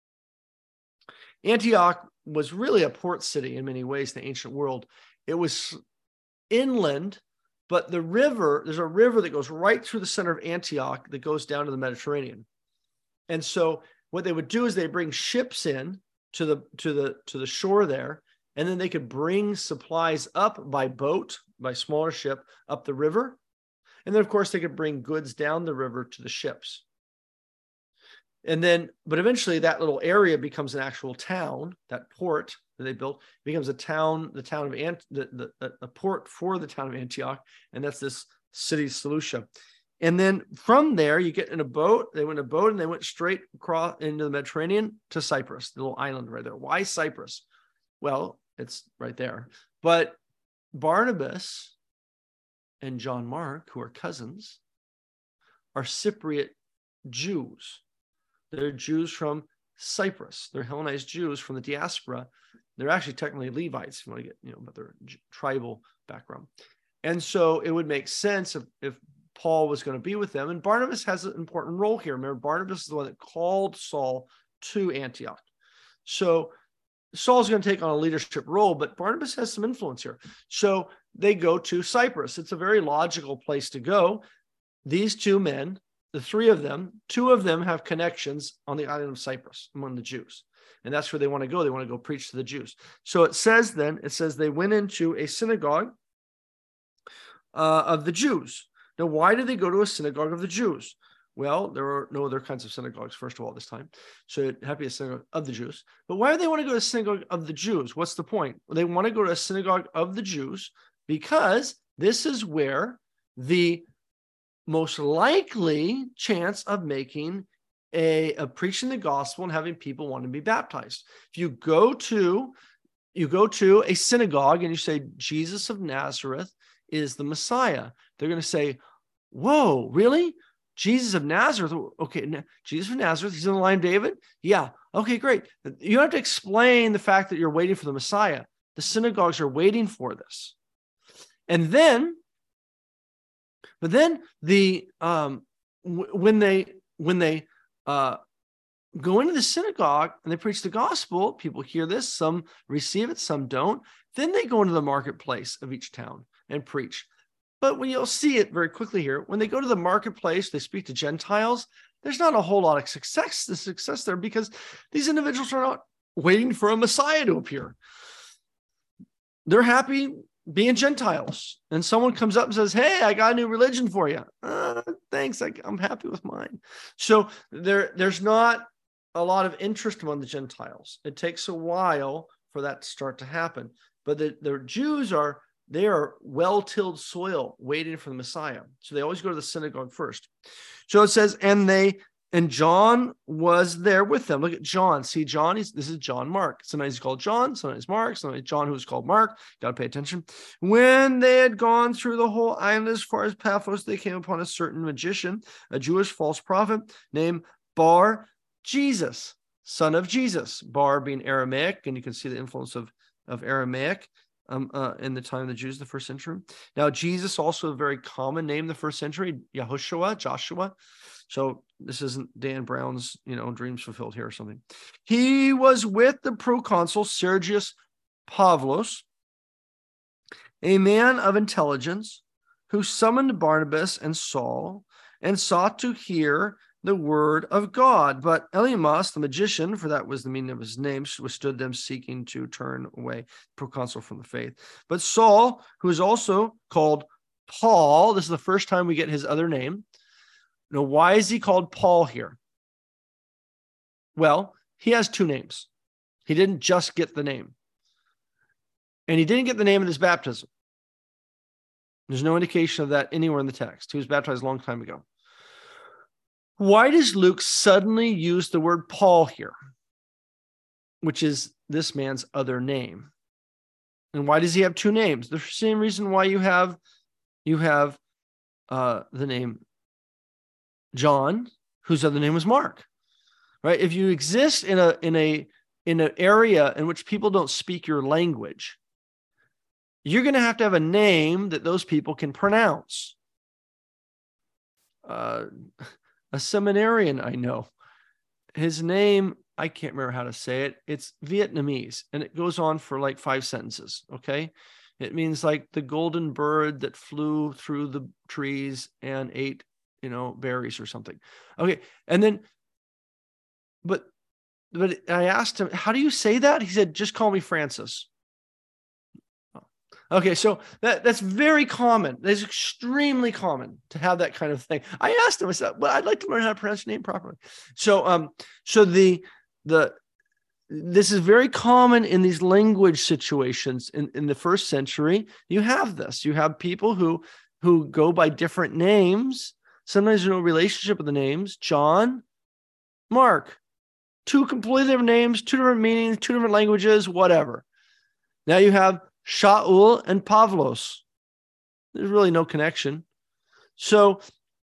Antioch was really a port city in many ways in the ancient world. It was inland, but the river, there's a river that goes right through the center of Antioch that goes down to the Mediterranean. And so what they would do is they bring ships in to the to the to the shore there, and then they could bring supplies up by boat, by smaller ship, up the river. And then, of course, they could bring goods down the river to the ships. And then, but eventually that little area becomes an actual town. That port that they built becomes a town, the town of Ant, the, the, the port for the town of Antioch. And that's this city, Seleucia. And then from there, you get in a boat. They went in a boat and they went straight across into the Mediterranean to Cyprus, the little island right there. Why Cyprus? Well, it's right there. But Barnabas and John Mark, who are cousins, are Cypriot Jews. They're Jews from Cyprus. They're Hellenized Jews from the diaspora. They're actually technically Levites, if you want to get, you know, but they're tribal background. And so it would make sense if, if Paul was going to be with them. And Barnabas has an important role here. Remember, Barnabas is the one that called Saul to Antioch. So Saul's going to take on a leadership role, but Barnabas has some influence here. So they go to Cyprus. It's a very logical place to go. These two men, the three of them, two of them have connections on the island of Cyprus among the Jews. And that's where they want to go. They want to go preach to the Jews. So it says then, it says they went into a synagogue uh, of the Jews. Now, why did they go to a synagogue of the Jews? Well, there are no other kinds of synagogues, first of all, this time. So it had to be a synagogue of the Jews. But why do they want to go to a synagogue of the Jews? What's the point? Well, they want to go to a synagogue of the Jews because this is where the most likely chance of making a, of preaching the gospel and having people want to be baptized. If you go to, you go to a synagogue and you say, Jesus of Nazareth is the Messiah, they're going to say, whoa, really? Jesus of Nazareth? Okay, Jesus of Nazareth, he's in the line of David? Yeah, okay, great. You don't have to explain the fact that you're waiting for the Messiah. The synagogues are waiting for this. And then, but then the, um, w- when they, when they uh, go into the synagogue and they preach the gospel, people hear this, some receive it, some don't. Then they go into the marketplace of each town and preach. But when you'll see it very quickly here, when they go to the marketplace, they speak to Gentiles, there's not a whole lot of success, the success there because these individuals are not waiting for a Messiah to appear. They're happy being Gentiles, and someone comes up and says, hey, I got a new religion for you. Uh, thanks. I, I'm happy with mine. So there, there's not a lot of interest among the Gentiles. It takes a while for that to start to happen. But the, the Jews are, they are well-tilled soil waiting for the Messiah. So they always go to the synagogue first. So it says, and they, and John was there with them. Look at John. See, John, he's, this is John Mark. Sometimes he's called John, sometimes Mark, sometimes John, who is called Mark. Got to pay attention. When they had gone through the whole island as far as Paphos, they came upon a certain magician, a Jewish false prophet named Bar Jesus, son of Jesus. Bar being Aramaic, and you can see the influence of, of Aramaic um, uh, in the time of the Jews, the first century. Now, Jesus, also a very common name in the first century, Yahushua, Joshua. So this isn't Dan Brown's, you know, dreams fulfilled here or something. He was with the proconsul Sergius Pavlos, a man of intelligence, who summoned Barnabas and Saul and sought to hear the word of God. But Elymas, the magician, for that was the meaning of his name, withstood them, seeking to turn away the proconsul from the faith. But Saul, who is also called Paul, this is the first time we get his other name. Now, why is he called Paul here? Well, he has two names. He didn't just get the name. And he didn't get the name in his baptism. There's no indication of that anywhere in the text. He was baptized a long time ago. Why does Luke suddenly use the word Paul here, which is this man's other name? And why does he have two names? The same reason why you have, you have uh, the name John, whose other name was Mark, right? If you exist in a in a in an area in which people don't speak your language, you're going to have to have a name that those people can pronounce. Uh, a seminarian I know, his name, I can't remember how to say it. It's Vietnamese, and it goes on for like five sentences, okay? It means like the golden bird that flew through the trees and ate, you know, berries or something. Okay. And then, but, but I asked him, how do you say that? He said, just call me Francis. Okay. So that, that's very common. That's extremely common to have that kind of thing. I asked him, I said, well, I'd like to learn how to pronounce your name properly. So, um, so the, the, this is very common in these language situations in, in the first century. You have this, you have people who, who go by different names. Sometimes there's no relationship with the names. John, Mark, two completely different names, two different meanings, two different languages, whatever. Now you have Shaul and Pavlos. There's really no connection. So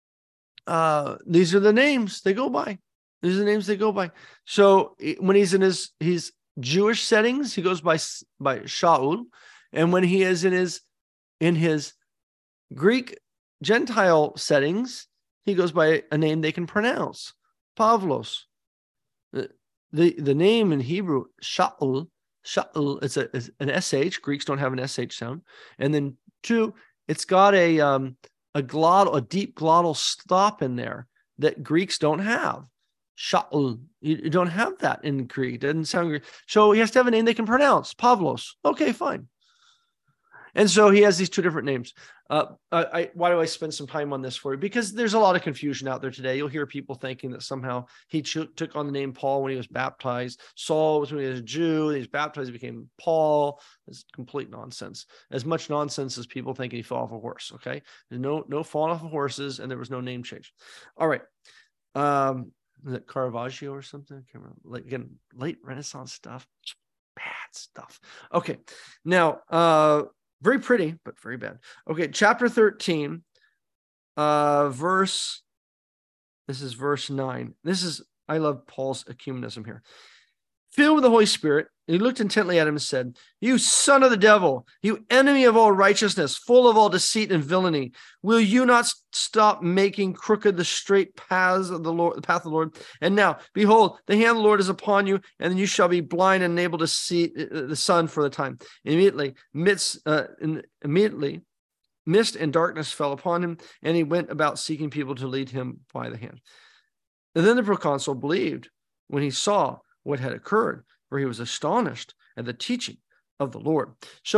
uh, these are the names they go by. These are the names they go by. So when he's in his, his Jewish settings, he goes by, by Shaul. And when he is in his, in his Greek Gentile settings, he goes by a name they can pronounce, Pavlos. The, the, the name in Hebrew, Shaul, Shaul, it's, a, it's an S H. Greeks don't have an S H sound. And then two, it's got a, um, a glottal, a deep glottal stop in there that Greeks don't have. Shaul. You, you don't have that in Greek. It doesn't sound Greek. So he has to have a name they can pronounce, Pavlos. Okay, fine. And so he has these two different names. Uh, I, I, why do I spend some time on this for you? Because there's a lot of confusion out there today. You'll hear people thinking that somehow he ch- took on the name Paul when he was baptized. Saul was when he was a Jew. He was baptized, he became Paul. It's complete nonsense. As much nonsense as people thinking he fell off a horse, okay? There's no, no falling off of horses, and there was no name change. All right. Um, is it Caravaggio or something? I can't remember. Like, again, late Renaissance stuff. Bad stuff. Okay. Now, uh, very pretty, but very bad. Okay, chapter thirteen, uh, verse, this is verse nine. This is, I love Paul's ecumenism here. Filled with the Holy Spirit, he looked intently at him and said, you son of the devil, you enemy of all righteousness, full of all deceit and villainy, will you not stop making crooked the straight paths of the Lord, the path of the Lord? And now, behold, the hand of the Lord is upon you, and then you shall be blind and unable to see the sun for the time. Immediately, midst, uh, immediately, mist and darkness fell upon him, and he went about seeking people to lead him by the hand. And then the proconsul believed when he saw what had occurred, for he was astonished at the teaching of the Lord. So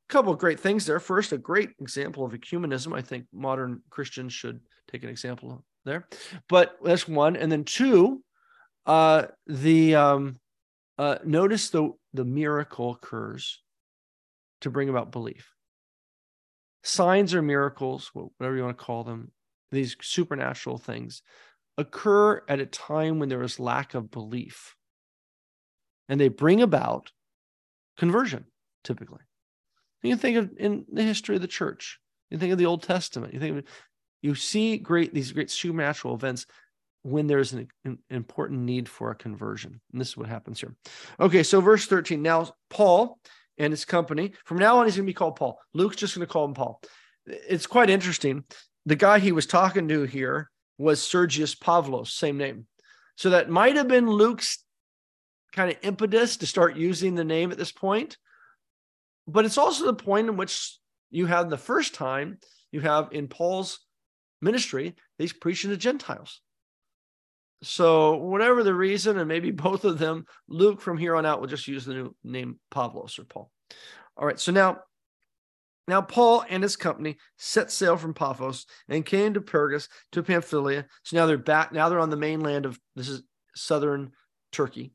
couple of great things there. First, a great example of ecumenism. I think modern Christians should take an example there. But that's one. And then two, uh, the um, uh, notice the, the miracle occurs to bring about belief. Signs or miracles, whatever you want to call them, these supernatural things occur at a time when there is lack of belief. And they bring about conversion, typically. You can think of in the history of the church. You think of the Old Testament. You think of, you see great these great supernatural events when there's an, an important need for a conversion. And this is what happens here. Okay, so verse thirteen. Now, Paul and his company, from now on, he's going to be called Paul. Luke's just going to call him Paul. It's quite interesting. The guy he was talking to here was Sergius Pavlos, same name. So that might have been Luke's kind of impetus to start using the name at this point. But it's also the point in which you have the first time you have in Paul's ministry, he's preaching to Gentiles. So whatever the reason, and maybe both of them, Luke from here on out will just use the new name Pavlos or Paul. All right, so now, now Paul and his company set sail from Paphos and came to Pergas, to Pamphylia. So now they're back, now they're on the mainland of, this is southern Turkey.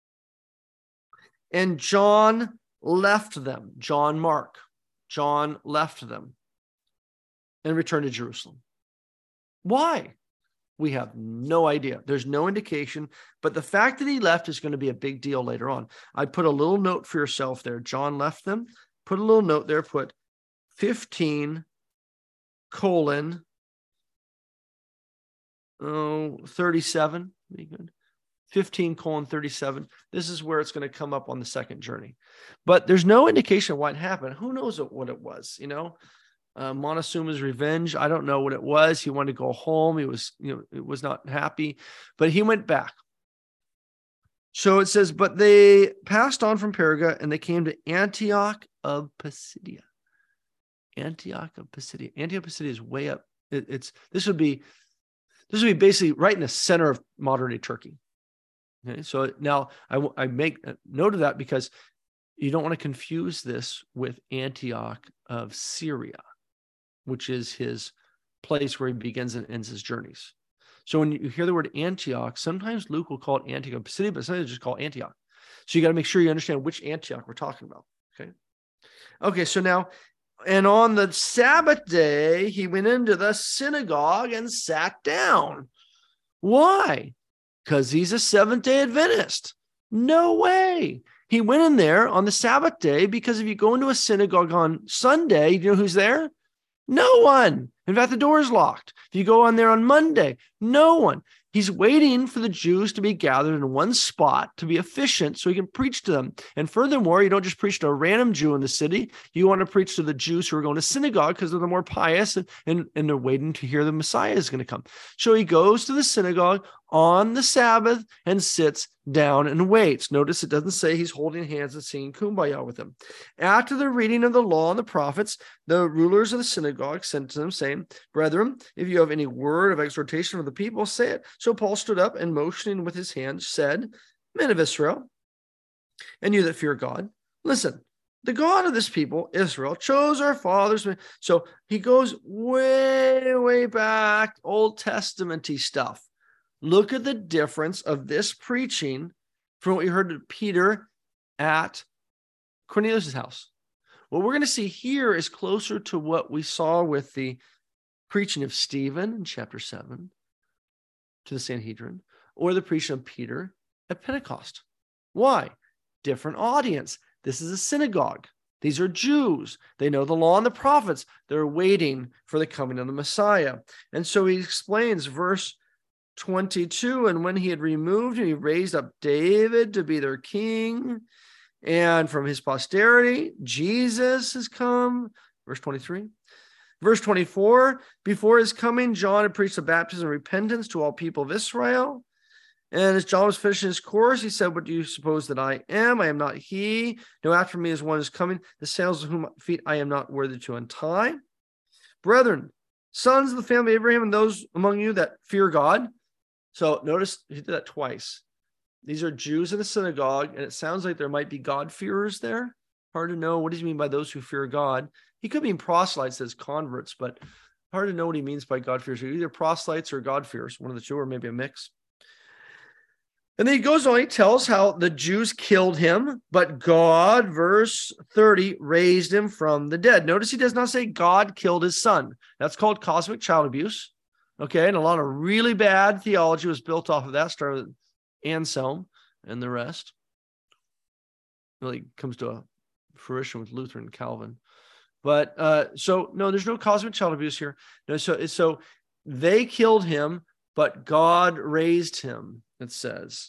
And John left them, John Mark, John left them and returned to Jerusalem. Why? We have no idea. There's no indication, but the fact that he left is going to be a big deal later on. I put a little note for yourself there. John left them. Put a little note there. Put fifteen colon oh, thirty-seven. Be good. fifteen colon thirty-seven. This is where it's going to come up on the second journey. But there's no indication of what happened. Who knows what it was, you know? Uh, Montezuma's revenge. I don't know what it was. He wanted to go home. He was, you know, it was not happy, but he went back. So it says, but they passed on from Perga and they came to Antioch of Pisidia. Antioch of Pisidia. Antioch of Pisidia is way up. It, it's this would be this would be basically right in the center of modern day Turkey. Okay, so now I, I make a note of that because you don't want to confuse this with Antioch of Syria, which is his place where he begins and ends his journeys. So when you hear the word Antioch, sometimes Luke will call it Antioch of Pisidia, but sometimes just call it Antioch. So you got to make sure you understand which Antioch we're talking about. Okay. Okay. So now, and on the Sabbath day, he went into the synagogue and sat down. Why? Because he's a Seventh-day Adventist. No way. He went in there on the Sabbath day because if you go into a synagogue on Sunday, you know who's there? No one. In fact, the door is locked. If you go on there on Monday, no one. He's waiting for the Jews to be gathered in one spot to be efficient so he can preach to them. And furthermore, you don't just preach to a random Jew in the city. You want to preach to the Jews who are going to synagogue because they're the more pious and, and, and they're waiting to hear the Messiah is going to come. So he goes to the synagogue on the Sabbath and sits down and waits. Notice it doesn't say he's holding hands and singing Kumbaya with them. After the reading of the law and the prophets, the rulers of the synagogue sent to them saying, brethren, if you have any word of exhortation for the people, say it. So Paul stood up and motioning with his hand said, men of Israel, and you that fear God, listen, the God of this people, Israel, chose our fathers. So he goes way, way back, Old Testament-y stuff. Look at the difference of this preaching from what you heard of Peter at Cornelius' house. What we're going to see here is closer to what we saw with the preaching of Stephen in chapter seven to the Sanhedrin, or the preaching of Peter at Pentecost. Why? Different audience. This is a synagogue. These are Jews. They know the law and the prophets. They're waiting for the coming of the Messiah. And so he explains verse twenty-two, and when he had removed him, he raised up David to be their king. And from his posterity, Jesus has come. Verse twenty-three. Verse twenty-four, before his coming, John had preached the baptism of repentance to all people of Israel. And as John was finishing his course, he said, what do you suppose that I am? I am not he. No, after me is one who is coming, the sandals of whom feet I am not worthy to untie. Brethren, sons of the family of Abraham, and those among you that fear God. So notice he did that twice. These are Jews in the synagogue, and it sounds like there might be God-fearers there, Hard to know. What does he mean by those who fear God? He could mean proselytes as converts, but hard to know what he means by God-fearers. Either proselytes or God-fearers, one of the two, or maybe a mix. And then he goes on, he tells how the Jews killed him, but God, verse thirty, raised him from the dead. Notice he does not say God killed his son. That's called cosmic child abuse. Okay, and a lot of really bad theology was built off of that, started with Anselm and the rest. Really comes to a fruition with Luther and Calvin. But uh, so, no, there's no cosmic child abuse here. No, so, so they killed him, but God raised him, it says.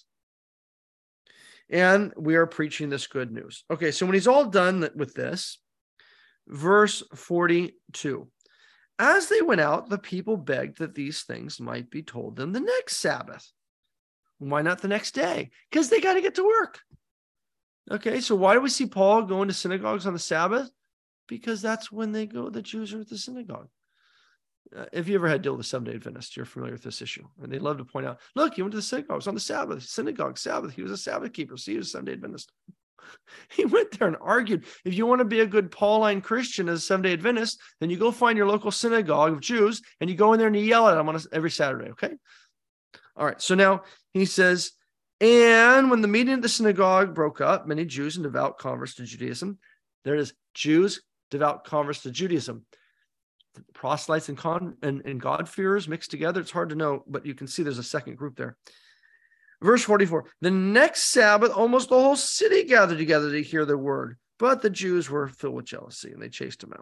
And we are preaching this good news. Okay, so when he's all done with this, verse forty-two. As they went out, the people begged that these things might be told them the next Sabbath. Why not the next day? Because they got to get to work. Okay, so why do we see Paul going to synagogues on the Sabbath? Because that's when they go, the Jews are at the synagogue. Uh, if you ever had to deal with a Seventh-day Adventist, you're familiar with this issue. And they love to point out, look, he went to the synagogues on the Sabbath, synagogue, Sabbath. He was a Sabbath keeper. See, he was a Seventh-day Adventist. He went there and argued. If you want to be a good Pauline Christian as a Seventh-day Adventist, then you go find your local synagogue of Jews and you go in there and you yell at them on a, every Saturday, okay? All right, so now he says, and when the meeting at the synagogue broke up, many Jews and devout converts to Judaism. There it is, Jews, devout converts to Judaism. Proselytes and, con- and, and God-fearers mixed together. It's hard to know, but you can see there's a second group there. Verse forty-four, the next Sabbath, almost the whole city gathered together to hear the word, but the Jews were filled with jealousy and they chased him out.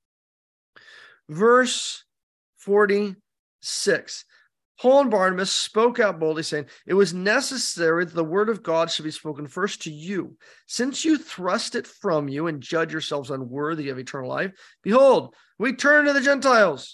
Verse forty-six, Paul and Barnabas spoke out boldly, saying, it was necessary that the word of God should be spoken first to you. Since you thrust it from you and judge yourselves unworthy of eternal life, behold, we turn to the Gentiles.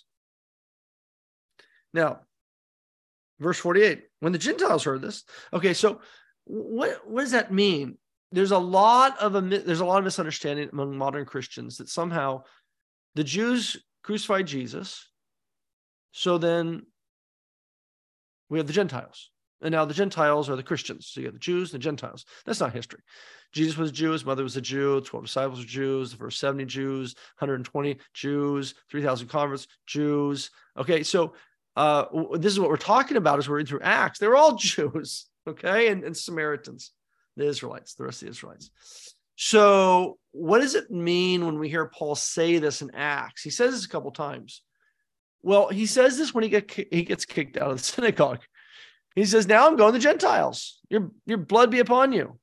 Now, verse forty-eight, when the Gentiles heard this, okay, so what, what does that mean? There's a lot of a, there's a lot of misunderstanding among modern Christians that somehow the Jews crucified Jesus, so then we have the Gentiles. And now the Gentiles are the Christians. So you have the Jews and the Gentiles. That's not history. Jesus was a Jew. His mother was a Jew. twelve disciples were Jews. The first seventy Jews, one hundred twenty Jews, three thousand converts, Jews. Okay, so uh, this is what we're talking about as we're in through Acts. They were all Jews, okay, and, and Samaritans, the Israelites, the rest of the Israelites. So what does it mean when we hear Paul say this in Acts? He says this a couple times. Well, he says this when he, get, he gets kicked out of the synagogue. He says, now I'm going to the Gentiles. Your, your blood be upon you.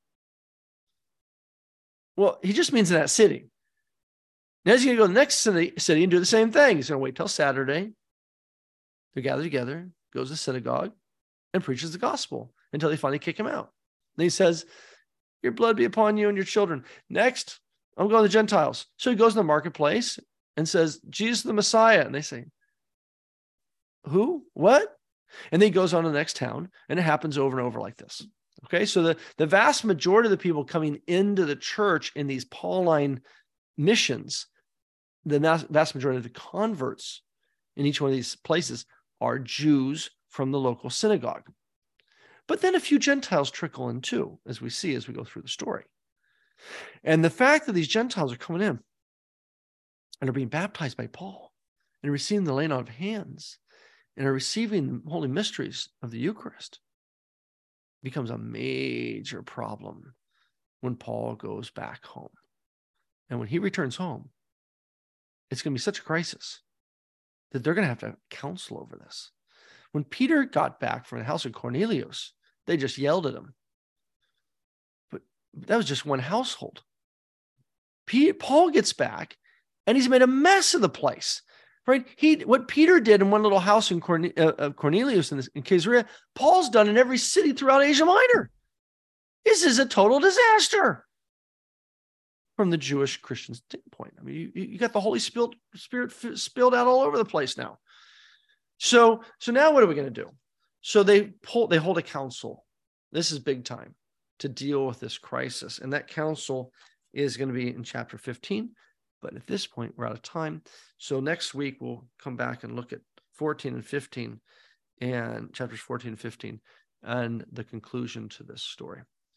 Well, he just means in that city. Now he's going to go to the next city, city and do the same thing. He's going to wait till Saturday. They gather together, goes to the synagogue, and preaches the gospel until they finally kick him out. And he says, your blood be upon you and your children. Next, I'm going to the Gentiles. So he goes to the marketplace and says, Jesus the Messiah. And they say, who? What? And then he goes on to the next town, and it happens over and over like this. Okay, so the, the vast majority of the people coming into the church in these Pauline missions, the vast, vast majority of the converts in each one of these places are Jews from the local synagogue. But then a few Gentiles trickle in too, as we see as we go through the story. And the fact that these Gentiles are coming in and are being baptized by Paul and receiving the laying on of hands and are receiving the holy mysteries of the Eucharist becomes a major problem when Paul goes back home. And when he returns home, it's going to be such a crisis that they're going to have to counsel over this. When Peter got back from the house of Cornelius, they just yelled at him. But that was just one household. Peter, Paul gets back, and he's made a mess of the place. Right? He, what Peter did in one little house in Corne, uh, Cornelius in, this, in Caesarea, Paul's done in every city throughout Asia Minor. This is a total disaster from the Jewish Christian standpoint. I mean, you, you got the Holy Spirit, Spirit spilled out all over the place now. So, so now what are we going to do? So they pull, they hold a council. This is big time to deal with this crisis, and that council is going to be in chapter fifteen. But at this point, we're out of time. So next week, we'll come back and look at fourteen and fifteen and chapters fourteen and fifteen and the conclusion to this story.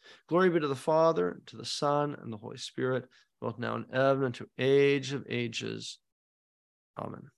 Glory be to the Father, and to the Son, and the Holy Spirit, both now and ever, and to age of ages. Amen.